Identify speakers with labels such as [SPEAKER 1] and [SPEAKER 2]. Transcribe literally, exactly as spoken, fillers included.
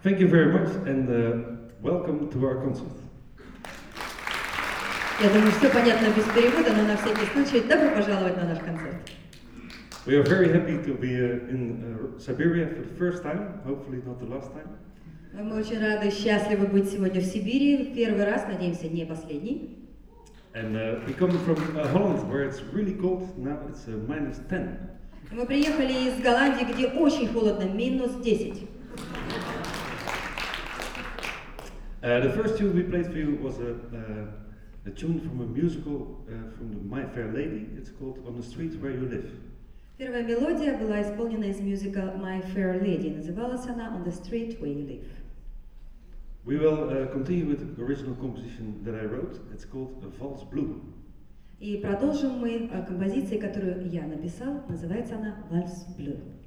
[SPEAKER 1] Thank you very much and uh, welcome to our concert.
[SPEAKER 2] Я думаю, все понятно без перевода, но на всякий случай добро пожаловать на наш концерт.
[SPEAKER 1] We are very happy to be uh, in uh, Siberia for the first time, hopefully not the last time.
[SPEAKER 2] Мы очень рады, счастливы быть сегодня в Сибири. Первый раз, надеемся, не последний.
[SPEAKER 1] And uh, we come from uh, Holland, where it's really cold. Now it's uh, minus ten.
[SPEAKER 2] Мы приехали из Голландии, где очень холодно, минус десять.
[SPEAKER 1] Uh, the first tune we played for you was a, uh, a tune from a musical uh, from the My Fair Lady. It's called On the Street Where You Live.
[SPEAKER 2] Первая мелодия была исполнена из мюзикла My Fair Lady. Называлась она On the Street Where You Live.
[SPEAKER 1] We will uh, continue with the original composition that I wrote. It's called A Valse Blue.
[SPEAKER 2] И продолжим мы композицией, которую я написал. Называется она Вальс Блю.